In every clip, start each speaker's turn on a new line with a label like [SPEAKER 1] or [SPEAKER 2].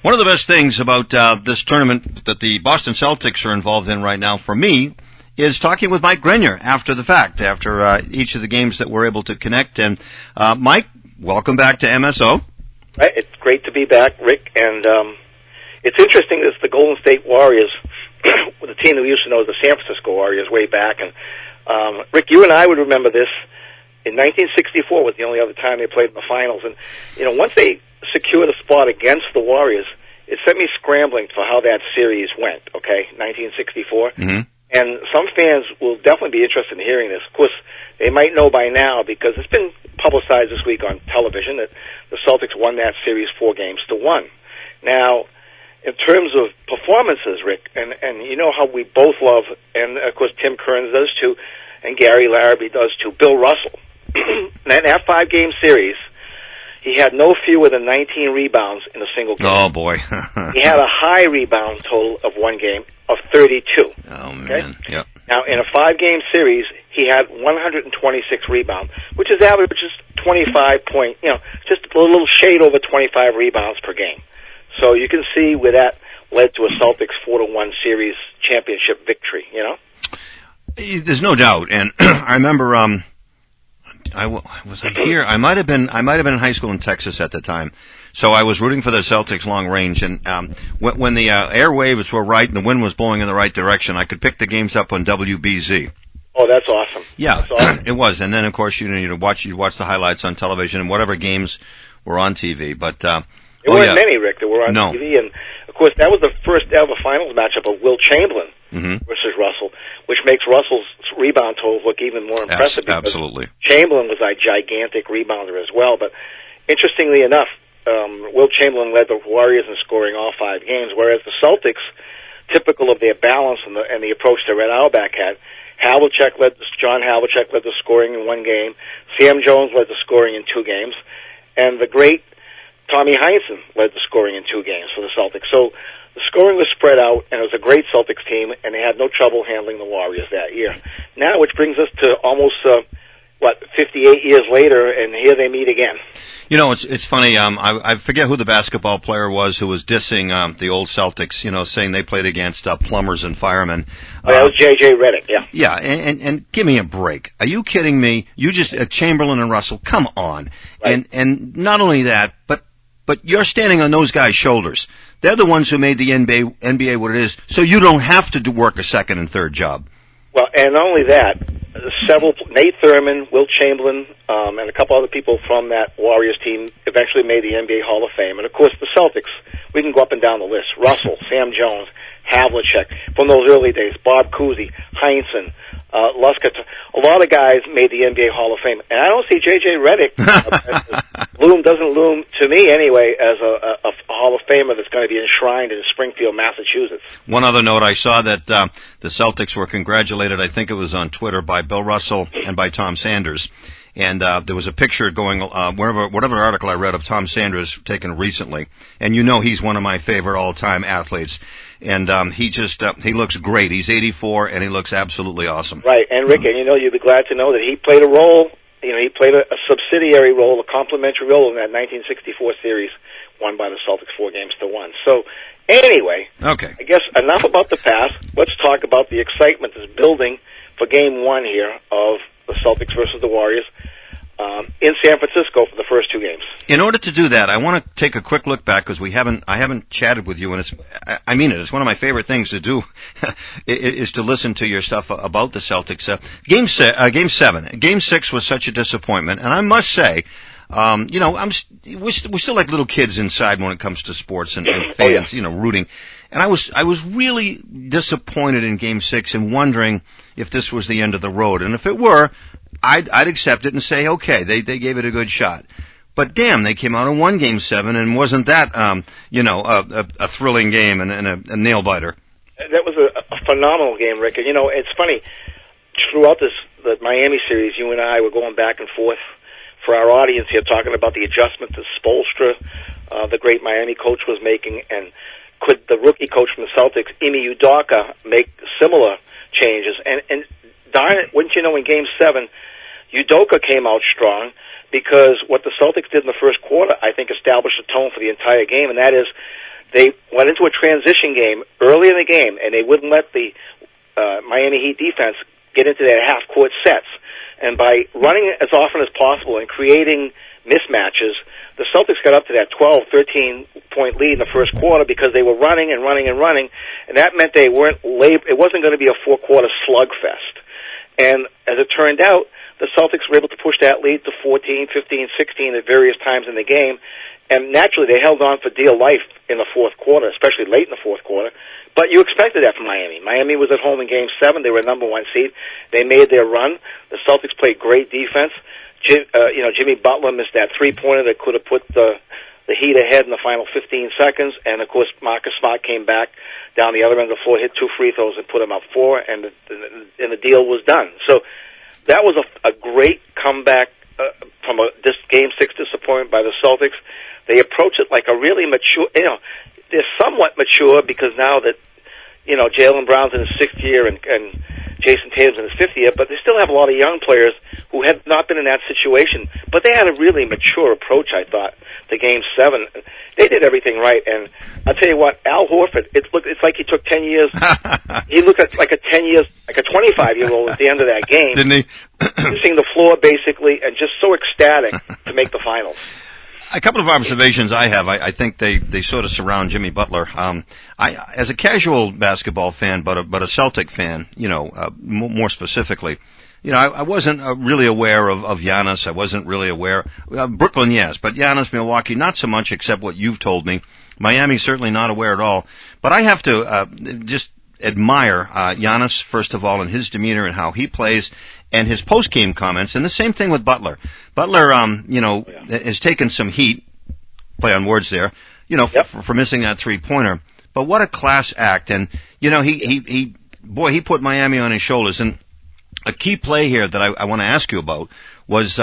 [SPEAKER 1] One of the best things about this tournament that the Boston Celtics are involved in right now, for me, is talking with Mike Grenier after the fact, after each of the games that we're able to connect. And Mike, welcome back to MSO.
[SPEAKER 2] Right, it's great to be back, Rick. And it's interesting that the Golden State Warriors, the team that we used to know as the San Francisco Warriors way back. And Rick, you and I would remember this. In 1964 was the only other time they played in the finals. And, once they secured a spot against the Warriors, it sent me scrambling for how that series went, okay, 1964.
[SPEAKER 1] Mm-hmm.
[SPEAKER 2] And some fans will definitely be interested in hearing this. Of course, they might know by now because it's been publicized this week on television that the Celtics won that series 4-1. Now, in terms of performances, Rick, and you know how we both love, and of course Tim Kearns does too, and Gary Larrabee does too, Bill Russell. In that 5-game series, he had no fewer than 19 rebounds in a single game.
[SPEAKER 1] Oh, boy.
[SPEAKER 2] He had a high rebound total of one game of 32.
[SPEAKER 1] Oh, man.
[SPEAKER 2] Okay?
[SPEAKER 1] Yep.
[SPEAKER 2] Now, in a 5-game series, he had 126 rebounds, which is average, just 25 point, just a little shade over 25 rebounds per game. So you can see where that led to a Celtics 4-1 series championship victory,
[SPEAKER 1] There's no doubt. And I remember, was I here? I might have been in high school in Texas at the time. So I was rooting for the Celtics long range, and when the airwaves were right and the wind was blowing in the right direction, I could pick the games up on WBZ.
[SPEAKER 2] Oh, that's awesome.
[SPEAKER 1] Yeah,
[SPEAKER 2] that's awesome.
[SPEAKER 1] It was. And then of course you'd watch the highlights on television and whatever games were on TV. But
[SPEAKER 2] there weren't many, Rick, that were on TV, and of course that was the first ever finals matchup of Will Chamberlain versus Russell, which makes Russell's rebound totals look even more impressive.
[SPEAKER 1] Absolutely.
[SPEAKER 2] Chamberlain was a gigantic rebounder as well, but interestingly enough, Will Chamberlain led the Warriors in scoring all 5 games, whereas the Celtics, typical of their balance and the approach that Red Auerbach had, John Havlicek led the scoring in 1 game, Sam Jones led the scoring in 2 games, and the great Tommy Heinsohn led the scoring in 2 games for the Celtics. So the scoring was spread out, and it was a great Celtics team, and they had no trouble handling the Warriors that year. Now, which brings us to almost 58 years later, and here they meet again.
[SPEAKER 1] It's funny. I forget who the basketball player was who was dissing the old Celtics. Saying they played against plumbers and firemen.
[SPEAKER 2] That was J.J. Redick. Yeah.
[SPEAKER 1] Yeah, and give me a break. Are you kidding me? You just Chamberlain and Russell. Come on.
[SPEAKER 2] Right.
[SPEAKER 1] And not only that, but you're standing on those guys' shoulders. They're the ones who made the NBA what it is. So you don't have to work a second and third job.
[SPEAKER 2] Well, and not only that, Nate Thurman, Will Chamberlain, and a couple other people from that Warriors team eventually made the NBA Hall of Fame. And of course, the Celtics, we can go up and down the list. Russell, Sam Jones, Havlicek, from those early days, Bob Cousy, Heinsohn, Luska, a lot of guys made the NBA Hall of Fame. And I don't see J.J. Redick, doesn't loom to me anyway, as a Hall of Famer that's going to be enshrined in Springfield, Massachusetts.
[SPEAKER 1] One other note, I saw that the Celtics were congratulated, I think it was on Twitter, by Bill Russell and by Tom Sanders. And there was a picture going, whatever article I read of Tom Sanders taken recently. And he's one of my favorite all-time athletes. And he looks great. He's 84, and he looks absolutely awesome.
[SPEAKER 2] Right, and Rick, and you'll be glad to know that he played a role, he played a subsidiary role, a complementary role in that 1964 series won by the Celtics 4-1. So, anyway,
[SPEAKER 1] okay.
[SPEAKER 2] I guess enough about the past. Let's talk about the excitement that's building for Game 1 here of the Celtics versus the Warriors in San Francisco for the first 2 games.
[SPEAKER 1] In order to do that, I want to take a quick look back because I haven't chatted with you, and I mean it. It's one of my favorite things to do is to listen to your stuff about the Celtics. Game 7, Game 6 was such a disappointment, and I must say, we're still like little kids inside when it comes to sports and fans,
[SPEAKER 2] oh, yeah.
[SPEAKER 1] Rooting. And I was really disappointed in Game 6 and wondering if this was the end of the road. And if it were, I'd accept it and say, okay, they gave it a good shot. But damn, they came out and won Game 7, and wasn't that, a thrilling game and a nail biter?
[SPEAKER 2] That was a phenomenal game, Rick. And it's funny, throughout the Miami series, you and I were going back and forth for our audience here, talking about the adjustment that Spoelstra, the great Miami coach, was making, and could the rookie coach from the Celtics, Ime Udoka, make similar changes? And darn it, wouldn't you know, in Game 7, Udoka came out strong because what the Celtics did in the first quarter, I think, established a tone for the entire game, and that is they went into a transition game early in the game, and they wouldn't let the Miami Heat defense get into their half-court sets. And by running as often as possible and creating mismatches, the Celtics got up to that 12, 13-point lead in the first quarter because they were running and running and running, and that meant it wasn't going to be a four-quarter slugfest. And as it turned out, the Celtics were able to push that lead to 14, 15, 16 at various times in the game, and naturally they held on for dear life in the fourth quarter, especially late in the fourth quarter. But you expected that from Miami. Miami was at home in Game 7. They were number one seed. They made their run. The Celtics played great defense. Jimmy Butler missed that three-pointer that could have put the Heat ahead in the final 15 seconds. And, of course, Marcus Smart came back down the other end of the floor, hit 2 free throws, and put him up 4, and the deal was done. So that was a great comeback from this Game 6 disappointment by the Celtics. They approach it like a really mature, they're somewhat mature because now that, Jaylen Brown's in his 6th year and Jason Tatum's in his 5th year, but they still have a lot of young players who have not been in that situation. But they had a really mature approach, I thought, to Game 7. They did everything right, and I'll tell you what, Al Horford, it's like he took 10 years. He looked like a 25-year-old at the end of that game.
[SPEAKER 1] Didn't he?
[SPEAKER 2] Seeing the floor, basically, and just so ecstatic to make the finals.
[SPEAKER 1] A couple of observations I have. I think they sort of surround Jimmy Butler. As a casual basketball fan, but a Celtic fan, more specifically, I wasn't really aware of Giannis. I wasn't really aware. Brooklyn, yes, but Giannis, Milwaukee, not so much, except what you've told me. Miami, certainly not aware at all. But I have to just admire Giannis, first of all, and his demeanor and how he plays, and his post-game comments, and the same thing with Butler. Butler, has taken some heat, play on words there, for missing that three-pointer. But what a class act. And, he put Miami on his shoulders. And a key play here that I want to ask you about was,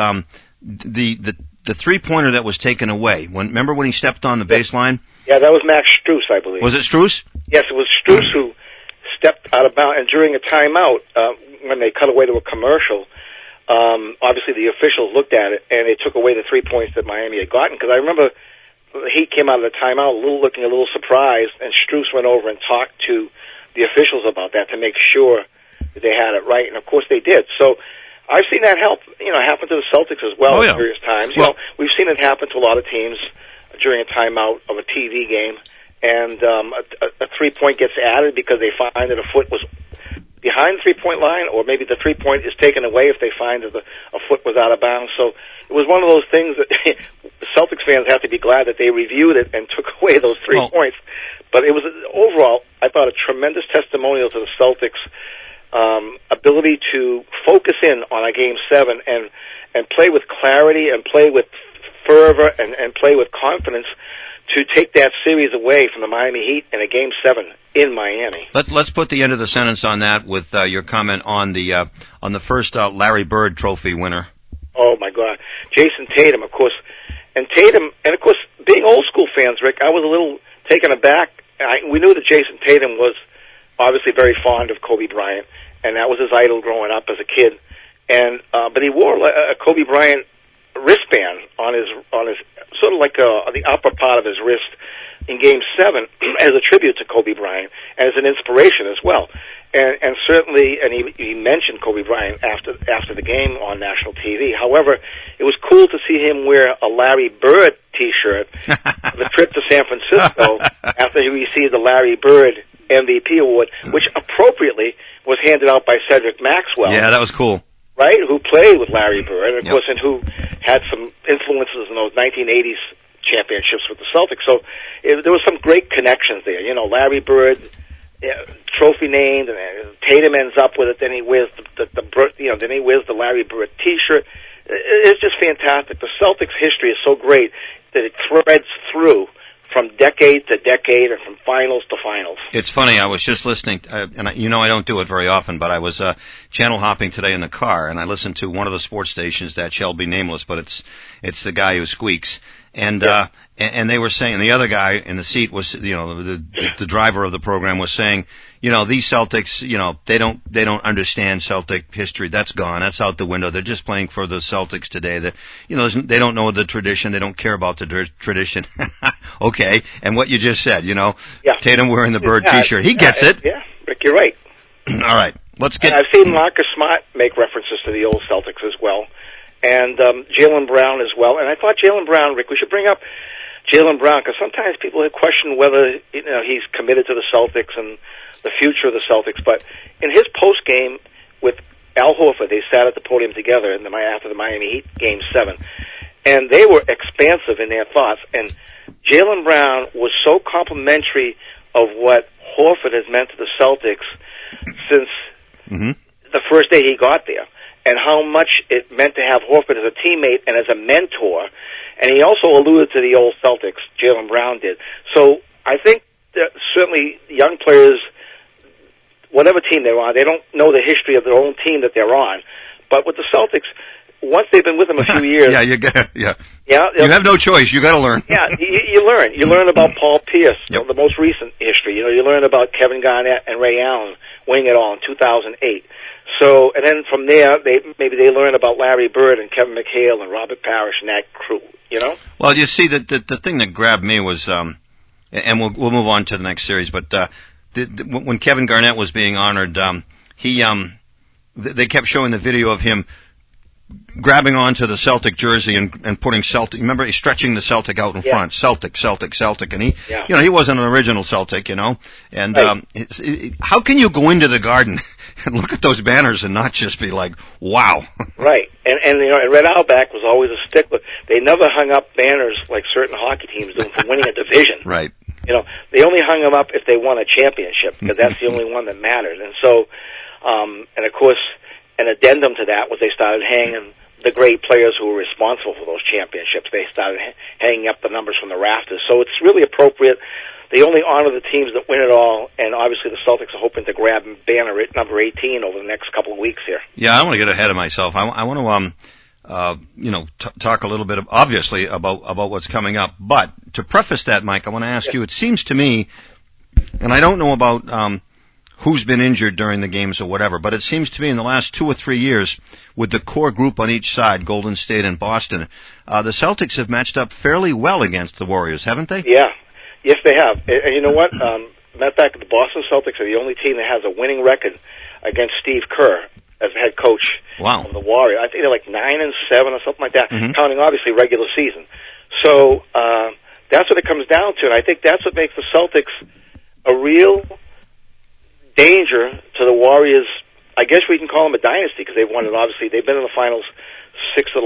[SPEAKER 1] the three-pointer that was taken away. Remember when he stepped on the baseline?
[SPEAKER 2] Yeah, that was Max Strus, I believe.
[SPEAKER 1] Was it Strus?
[SPEAKER 2] Yes, it was Strus who stepped out of bounds, and during a timeout, when they cut away to a commercial, obviously the officials looked at it, and they took away the 3 points that Miami had gotten, because I remember he came out of the timeout looking a little surprised, and Strus went over and talked to the officials about that to make sure that they had it right, and of course they did. So I've seen that happen to the Celtics as well at various times. We've seen it happen to a lot of teams during a timeout of a TV game, and a 3-point gets added because they find that a foot was behind the 3-point line, or maybe the 3-point is taken away if they find that a foot was out of bounds. So it was one of those things that the Celtics fans have to be glad that they reviewed it and took away those 3 points. But it was overall, I thought, a tremendous testimonial to the Celtics' ability to focus in on a Game 7 and play with clarity and play with fervor and play with confidence to take that series away from the Miami Heat in a Game 7 in Miami.
[SPEAKER 1] Let's put the end of the sentence on that with your comment on the first Larry Bird Trophy winner.
[SPEAKER 2] Oh my God, Jason Tatum, of course, and of course, being old school fans, Rick, I was a little taken aback. We knew that Jason Tatum was obviously very fond of Kobe Bryant, and that was his idol growing up as a kid. And but he wore a Kobe Bryant wristband on his sort of like the upper part of his wrist in Game 7 as a tribute to Kobe Bryant, as an inspiration as well. And certainly, and he mentioned Kobe Bryant after the game on national TV. However, it was cool to see him wear a Larry Bird T-shirt the trip to San Francisco after he received the Larry Bird MVP award, which appropriately was handed out by Cedric Maxwell.
[SPEAKER 1] Yeah, that was cool.
[SPEAKER 2] Right, who played with Larry Bird, and of course, and who had some influences in those 1980s championships with the Celtics. So there was some great connections there. Larry Bird, trophy named, and Tatum ends up with it. Then he wears then he wears the Larry Bird T-shirt. It's just fantastic. The Celtics' history is so great that it threads through from decade to decade and from finals to finals. It's
[SPEAKER 1] funny, I was just listening, and I don't do it very often, but I was channel hopping today in the car, and I listened to one of the sports stations that shall be nameless, but it's the guy who squeaks. And and they were saying, the other guy in the seat was, the driver of the program was saying, these Celtics, they don't understand Celtic history. That's gone. That's out the window. They're just playing for the Celtics today. They don't know the tradition. They don't care about the tradition. Okay, and what you just said,
[SPEAKER 2] Yeah.
[SPEAKER 1] Tatum wearing the Bird T-shirt. He gets it.
[SPEAKER 2] Yeah, Rick, you're right.
[SPEAKER 1] All right, let's get...
[SPEAKER 2] And I've seen Marcus Smart make references to the old Celtics as well, and Jaylen Brown as well. And I thought Jaylen Brown, Rick, we should bring up Jaylen Brown, because sometimes people have questioned whether he's committed to the Celtics and the future of the Celtics. But in his post game with Al Horford, they sat at the podium together after the Miami Heat Game 7, and they were expansive in their thoughts. And Jaylen Brown was so complimentary of what Horford has meant to the Celtics since the first day he got there, and how much it meant to have Horford as a teammate and as a mentor. And he also alluded to the old Celtics, Jaylen Brown did. So I think that certainly young players, whatever team they're on, they don't know the history of their own team that they're on. But with the Celtics, once they've been with them a few years...
[SPEAKER 1] You have no choice. You got to learn.
[SPEAKER 2] You learn. You learn about Paul Pierce, the most recent history. You learn about Kevin Garnett and Ray Allen winning it all in 2008. So, and then from there, maybe they learn about Larry Bird and Kevin McHale and Robert Parrish and that crew,
[SPEAKER 1] Well, you see, the thing that grabbed me was, and we'll move on to the next series, but when Kevin Garnett was being honored, they kept showing the video of him grabbing onto the Celtic jersey and putting Celtic. Remember, he's stretching the Celtic out in front. Celtic, and he wasn't an original Celtic, And right. How can you go into the Garden and look at those banners and not just be like, wow?
[SPEAKER 2] Right, and Red Auerbach was always a stickler. They never hung up banners like certain hockey teams do for winning a division.
[SPEAKER 1] Right.
[SPEAKER 2] They only hung them up if they won a championship, because that's the only one that mattered. And so, and of course, an addendum to that was they started hanging the great players who were responsible for those championships. They started hanging up the numbers from the rafters. So it's really appropriate. They only honor the teams that win it all, and obviously the Celtics are hoping to grab banner at number 18 over the next couple of weeks here.
[SPEAKER 1] Yeah, I don't want to get ahead of myself. I want to talk a little bit, obviously, about what's coming up. But to preface that, Mike, I want to ask you, it seems to me, and I don't know about who's been injured during the games or whatever, but it seems to me in the last 2 or 3 years, with the core group on each side, Golden State and Boston, the Celtics have matched up fairly well against the Warriors, haven't they?
[SPEAKER 2] Yeah. Yes, they have. And you know what? Matter of fact, the Boston Celtics are the only team that has a winning record against Steve Kerr as head coach of the Warriors. I think they're like 9-7 or something like that, counting obviously regular season. So that's what it comes down to, and I think that's what makes the Celtics a real danger to the Warriors. I guess we can call them a dynasty because they've won it. Obviously, they've been in the finals 6 of the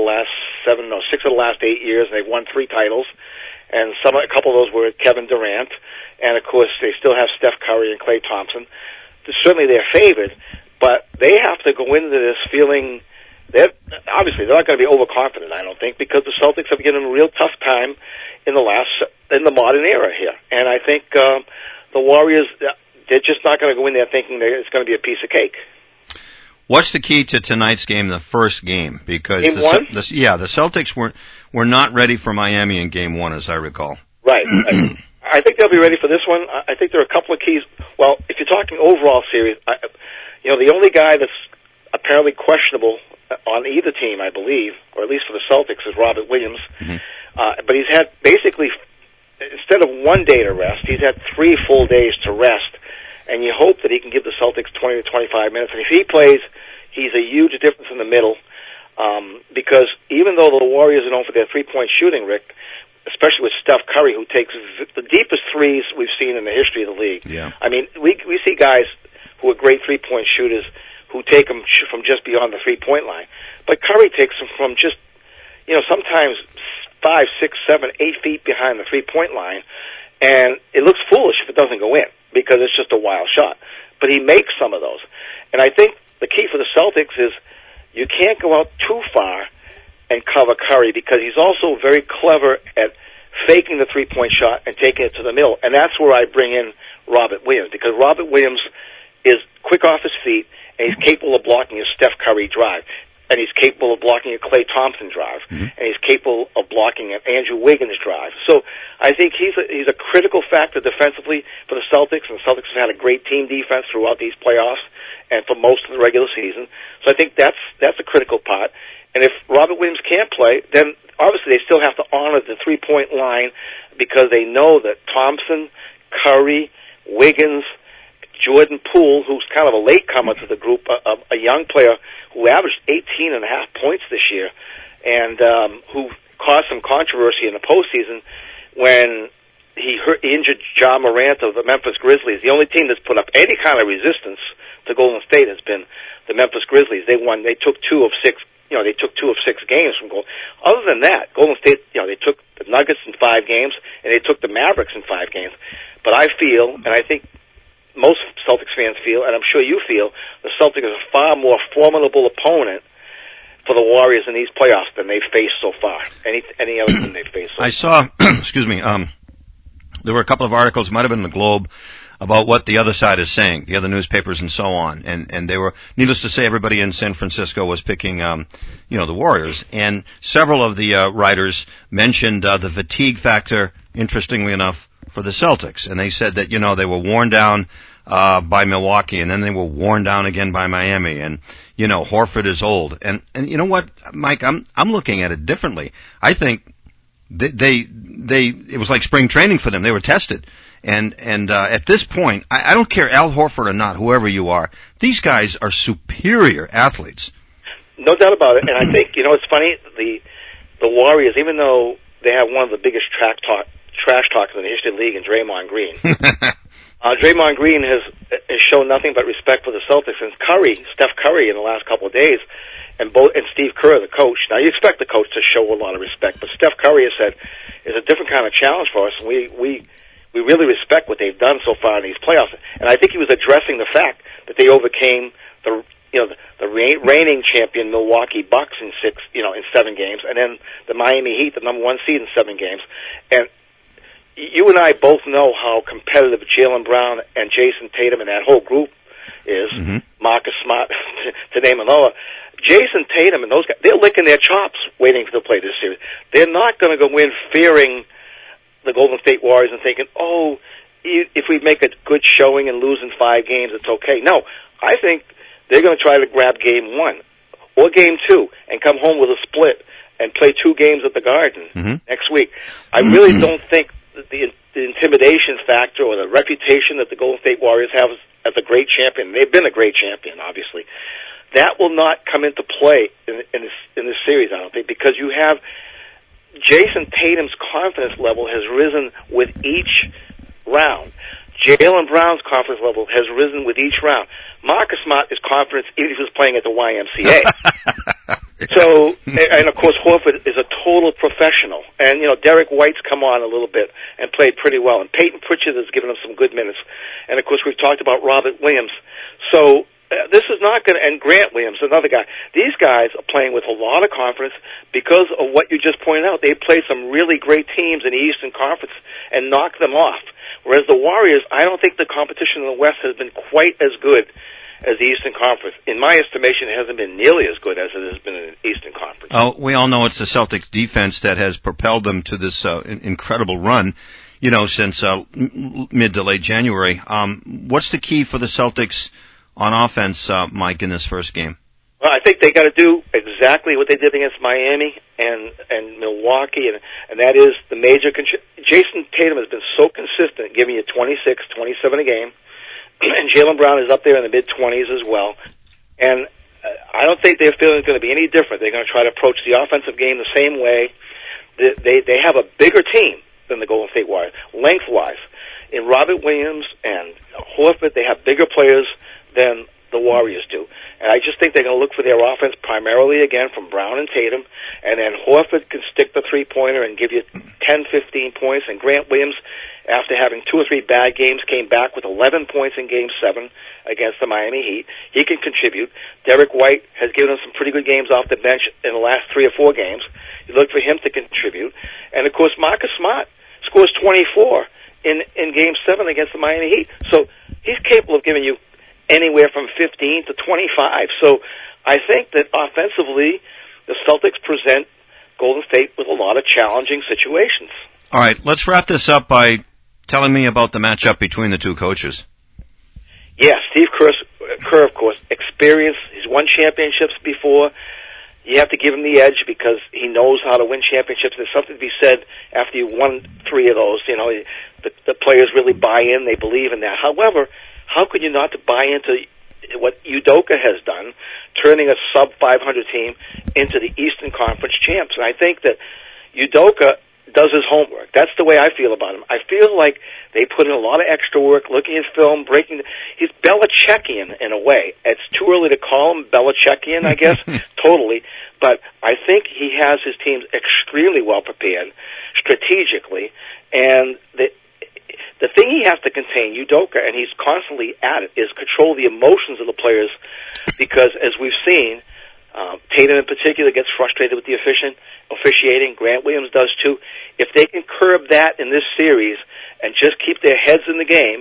[SPEAKER 2] last 8 years, and they've won 3 titles. And a couple of those were Kevin Durant, and of course they still have Steph Curry and Klay Thompson. Certainly they're favored, but they have to go into this feeling that obviously they're not going to be overconfident, I don't think, because the Celtics have given them a real tough time in the modern era here. And I think the Warriors, they're just not going to go in there thinking that it's going to be a piece of cake.
[SPEAKER 1] What's the key to tonight's game, the first game? Because
[SPEAKER 2] Game 1?
[SPEAKER 1] The Celtics were not ready for Miami in Game 1, as I recall.
[SPEAKER 2] Right. I think they'll be ready for this one. I think there are a couple of keys. Well, if you're talking overall series, the only guy that's apparently questionable on either team, I believe, or at least for the Celtics, is Robert Williams. But he's had basically, instead of 1 day to rest, he's had 3 full days to rest. And you hope that he can give the Celtics 20 to 25 minutes. And if he plays, he's a huge difference in the middle. Because even though the Warriors are known for their three-point shooting, Rick, especially with Steph Curry, who takes the deepest threes we've seen in the history of the league.
[SPEAKER 1] Yeah.
[SPEAKER 2] I mean, we see guys who are great three-point shooters who take them from just beyond the three-point line. But Curry takes them from just, sometimes 5, 6, 7, 8 feet behind the three-point line. And it looks foolish if it doesn't go in, because it's just a wild shot. But he makes some of those. And I think the key for the Celtics is you can't go out too far and cover Curry, because he's also very clever at faking the three-point shot and taking it to the middle. And that's where I bring in Robert Williams, because Robert Williams is quick off his feet, and he's capable of blocking a Steph Curry drive. And he's capable of blocking a Klay Thompson drive, and he's capable of blocking an Andrew Wiggins drive. So I think he's a critical factor defensively for the Celtics, and the Celtics have had a great team defense throughout these playoffs and for most of the regular season. So I think that's a critical part. And if Robert Williams can't play, then obviously they still have to honor the three-point line because they know that Thompson, Curry, Wiggins, Jordan Poole, who's kind of a latecomer to the group, a young player who averaged 18.5 points this year, and who caused some controversy in the postseason when he injured Ja Morant of the Memphis Grizzlies. The only team that's put up any kind of resistance to Golden State has been the Memphis Grizzlies. They won. They took 2 of 6. They took 2 of 6 games from Golden. Other than that, Golden State, they took the Nuggets in 5 games, and they took the Mavericks in 5 games. But I feel, and I think most Celtics fans feel, and I'm sure you feel, the Celtics are a far more formidable opponent for the Warriors in these playoffs than they've faced so far. Any other than they've faced so far.
[SPEAKER 1] I saw, excuse me, there were a couple of articles, might have been in the Globe, about what the other side is saying, the other newspapers and so on. And they were, needless to say, everybody in San Francisco was picking, the Warriors. And several of the writers mentioned the fatigue factor, interestingly enough, for the Celtics. And they said that, they were worn down by Milwaukee, and then they were worn down again by Miami. And, Horford is old. And you know what, Mike, I'm looking at it differently. I think it was like spring training for them. They were tested. And at this point, I don't care Al Horford or not, whoever you are, these guys are superior athletes.
[SPEAKER 2] No doubt about it. And I think, it's funny, the Warriors, even though they have one of the biggest trash talkers in the history of the league in Draymond Green, Draymond Green has shown nothing but respect for the Celtics. And Steph Curry, in the last couple of days, and Steve Kerr, the coach. Now, you expect the coach to show a lot of respect, but Steph Curry has said, it's a different kind of challenge for us, and we really respect what they've done so far in these playoffs. And I think he was addressing the fact that they overcame the reigning champion Milwaukee Bucks in 7 games, and then the Miami Heat, the number 1 seed, in 7 games. And you and I both know how competitive Jaylen Brown and Jason Tatum and that whole group is. Mm-hmm. Marcus Smart, to name another. Jason Tatum and those guys, they're licking their chops waiting to play this series. They're not going to go in fearing the Golden State Warriors and thinking, if we make a good showing and lose in 5 games, it's okay. No, I think they're going to try to grab game 1 or game 2 and come home with a split and play 2 games at the Garden next week. I really don't think that the intimidation factor or the reputation that the Golden State Warriors have as a great champion, they've been a great champion, obviously, that will not come into play in this series, I don't think, because you have Jason Tatum's confidence level has risen with each round. Jaylen Brown's confidence level has risen with each round. Marcus Smart's confidence, even if he was playing at the YMCA. So, and of course, Horford is a total professional. And, Derek White's come on a little bit and played pretty well. And Peyton Pritchard has given him some good minutes. And of course, we've talked about Robert Williams. So, this is not going to, and Grant Williams, another guy. These guys are playing with a lot of confidence because of what you just pointed out. They played some really great teams in the Eastern Conference and knocked them off. Whereas the Warriors, I don't think the competition in the West has been quite as good as the Eastern Conference. In my estimation, it hasn't been nearly as good as it has been in the Eastern Conference.
[SPEAKER 1] Oh, we all know it's the Celtics defense that has propelled them to this incredible run, since mid to late January. What's the key for the Celtics on offense, Mike, in this first game?
[SPEAKER 2] Well, I think they got to do exactly what they did against Miami and Milwaukee, and that is the major. Jason Tatum has been so consistent, giving you 26, 27 a game, and Jaylen Brown is up there in the mid-20s as well. And I don't think their feeling is going to be any different. They're going to try to approach the offensive game the same way. They have a bigger team than the Golden State Warriors, lengthwise. In Robert Williams and Horford, they have bigger players than the Warriors do. And I just think they're going to look for their offense primarily, again, from Brown and Tatum. And then Horford can stick the three-pointer and give you 10, 15 points. And Grant Williams, after having 2 or 3 bad games, came back with 11 points in Game 7 against the Miami Heat. He can contribute. Derek White has given us some pretty good games off the bench in the last 3 or 4 games. You look for him to contribute. And, of course, Marcus Smart scores 24 in Game 7 against the Miami Heat. So he's capable of giving you anywhere from 15 to 25. So I think that offensively, the Celtics present Golden State with a lot of challenging situations.
[SPEAKER 1] All right, let's wrap this up by telling me about the matchup between the two coaches.
[SPEAKER 2] Yeah, Steve Kerr, of course, experienced. He's won championships before. you have to give him the edge because he knows how to win championships. There's something to be said after you won 3 of those. You know, the players really buy in; they believe in that. However, how could you not buy into what Udoka has done, turning a sub 500 team into the Eastern Conference champs? And I think that Udoka does his homework. That's the way I feel about him. I feel like they put in a lot of extra work, looking at film, he's Belichickian in a way. It's too early to call him Belichickian, I guess, totally. But I think he has his teams extremely well prepared, strategically, and the thing he has to contain, Udoka, and he's constantly at it, is control the emotions of the players, because as we've seen, Tatum in particular gets frustrated with the officiating. Grant Williams does too. If they can curb that in this series and just keep their heads in the game,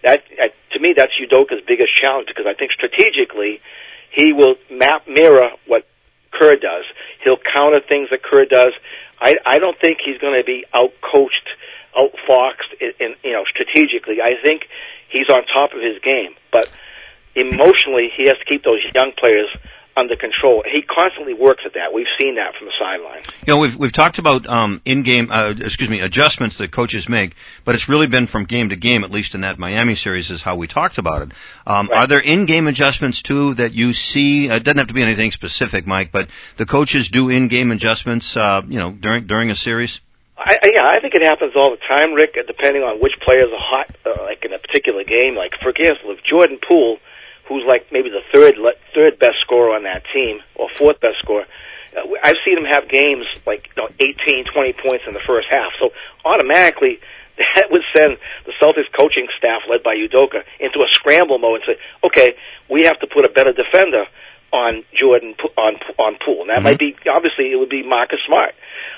[SPEAKER 2] to me that's Udoka's biggest challenge, because I think strategically he will mirror what Kerr does. He'll counter things that Kerr does. I don't think he's going to be out-coached, outfoxed in strategically. I think he's on top of his game, but emotionally he has to keep those young players under control. He constantly works at that. We've seen that from the sideline.
[SPEAKER 1] You know, we've talked about in-game adjustments that coaches make, but it's really been from game to game, at least in that Miami series is how we talked about it. Right. Are there in-game adjustments too that you see? It doesn't have to be anything specific, Mike, but the coaches do in-game adjustments during a series?
[SPEAKER 2] I think it happens all the time, Rick, depending on which players are hot, like in a particular game. Like, for example, if Jordan Poole, who's like maybe the third best scorer on that team, or fourth best scorer, I've seen him have games like 18, 20 points in the first half. So automatically, that would send the Celtics coaching staff, led by Udoka, into a scramble mode and say, okay, we have to put a better defender on Jordan, on Poole. And that might be, obviously, it would be Marcus Smart.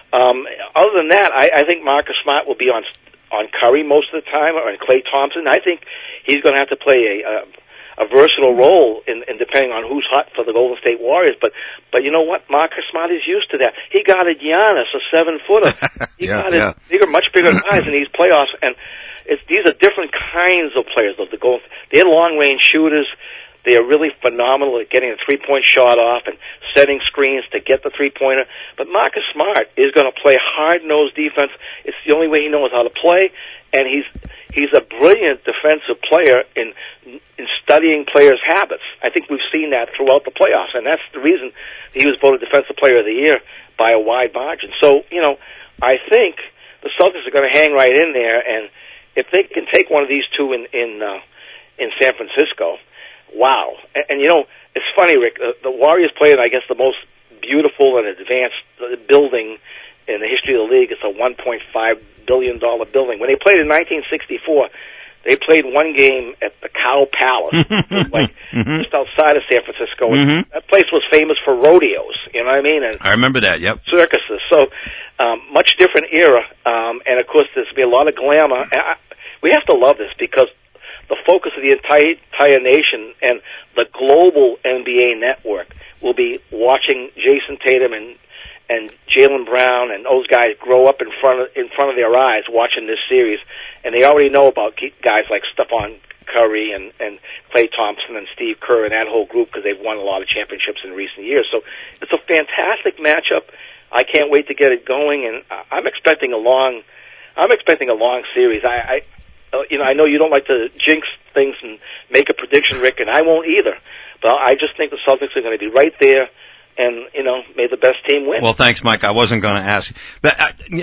[SPEAKER 2] Other than that, I think Marcus Smart will be on Curry most of the time, or on Klay Thompson. I think he's going to have to play a versatile role in depending on who's hot for the Golden State Warriors. But you know what? Marcus Smart is used to that. He guarded Giannis, a 7-footer. He guarded much bigger guys in these playoffs, and these are different kinds of players. They're long-range shooters. They are really phenomenal at getting a three-point shot off and setting screens to get the three-pointer. But Marcus Smart is going to play hard-nosed defense. It's the only way he knows how to play, and he's a brilliant defensive player in studying players' habits. I think we've seen that throughout the playoffs, and that's the reason he was voted Defensive Player of the Year by a wide margin. So, I think the Celtics are going to hang right in there, and if they can take one of these two in San Francisco, wow. And it's funny, Rick, the Warriors play in, I guess, the most beautiful and advanced building in the history of the league. It's a $1.5 billion building. When they played in 1964, they played one game at the Cow Palace, just outside of San Francisco. Mm-hmm. That place was famous for rodeos, you know what I mean? And
[SPEAKER 1] I remember that, yep.
[SPEAKER 2] Circuses. So, much different era. And of course, there's going to be a lot of glamour. We have to love this, because the focus of the entire nation and the global NBA network will be watching Jason Tatum and Jaylen Brown and those guys grow up in front of their eyes watching this series, and they already know about guys like Stephon Curry and Klay Thompson and Steve Kerr and that whole group, because they've won a lot of championships in recent years. So it's a fantastic matchup. I can't wait to get it going, and I'm expecting a long series. I know you don't like to jinx things and make a prediction, Rick, and I won't either. But I just think the Celtics are going to be right there, and may the best team win.
[SPEAKER 1] Well, thanks, Mike. I wasn't going to ask, but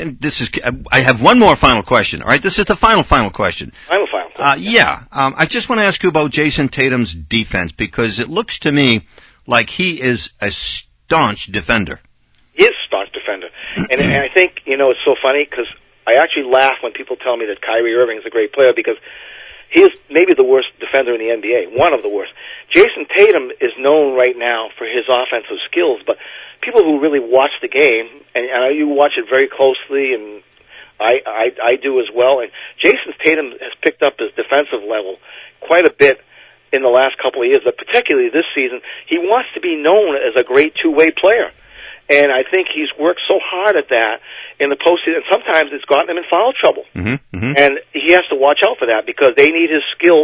[SPEAKER 1] I have one more final question. All right, this is the final question.
[SPEAKER 2] Final question.
[SPEAKER 1] Yeah. I just want to ask you about Jason Tatum's defense, because it looks to me like he is a staunch defender.
[SPEAKER 2] He is a staunch defender, and I think it's so funny, because I actually laugh when people tell me that Kyrie Irving is a great player, because he is maybe the worst defender in the NBA, one of the worst. Jason Tatum is known right now for his offensive skills, but people who really watch the game, and I know you watch it very closely, and I do as well, and Jason Tatum has picked up his defensive level quite a bit in the last couple of years, but particularly this season. He wants to be known as a great two-way player. And I think he's worked so hard at that in the postseason. Sometimes it's gotten him in foul trouble. Mm-hmm, mm-hmm. And he has to watch out for that, because they need his skills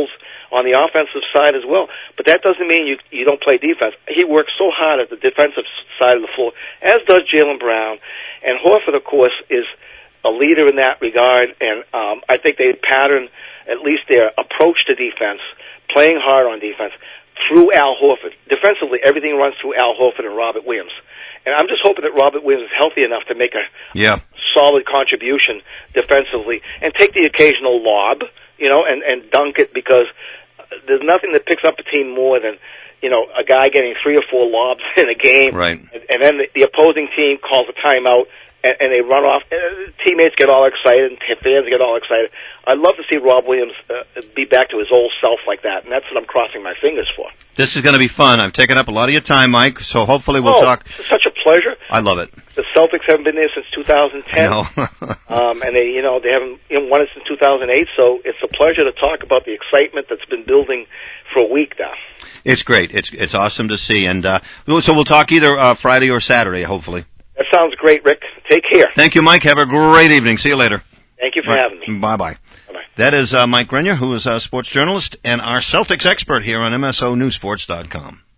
[SPEAKER 2] on the offensive side as well. But that doesn't mean you don't play defense. He works so hard at the defensive side of the floor, as does Jaylen Brown. And Horford, of course, is a leader in that regard, and I think they pattern at least their approach to defense, playing hard on defense, through Al Horford. Defensively, everything runs through Al Horford and Robert Williams. And I'm just hoping that Robert Williams is healthy enough to make a solid contribution defensively and take the occasional lob, and dunk it, because there's nothing that picks up a team more than, a guy getting 3 or 4 lobs in a game.
[SPEAKER 1] Right.
[SPEAKER 2] And then the opposing team calls a timeout and they run off. Teammates get all excited and fans get all excited. I'd love to see Rob Williams be back to his old self like that, and that's what I'm crossing my fingers for.
[SPEAKER 1] This is going to be fun. I've taken up a lot of your time, Mike, so hopefully we'll talk.
[SPEAKER 2] It's such a pleasure.
[SPEAKER 1] I love it.
[SPEAKER 2] The Celtics haven't been there since 2010.
[SPEAKER 1] No.
[SPEAKER 2] And they haven't won it since 2008, so it's a pleasure to talk about the excitement that's been building for a week now.
[SPEAKER 1] It's great. It's awesome to see. And so we'll talk either Friday or Saturday, hopefully.
[SPEAKER 2] That sounds great, Rick. Take care.
[SPEAKER 1] Thank you, Mike. Have a great evening. See you later.
[SPEAKER 2] Thank you for having me.
[SPEAKER 1] Bye-bye.
[SPEAKER 2] Bye-bye.
[SPEAKER 1] That is Mike Grenier, who is a sports journalist and our Celtics expert here on MSONewsports.com.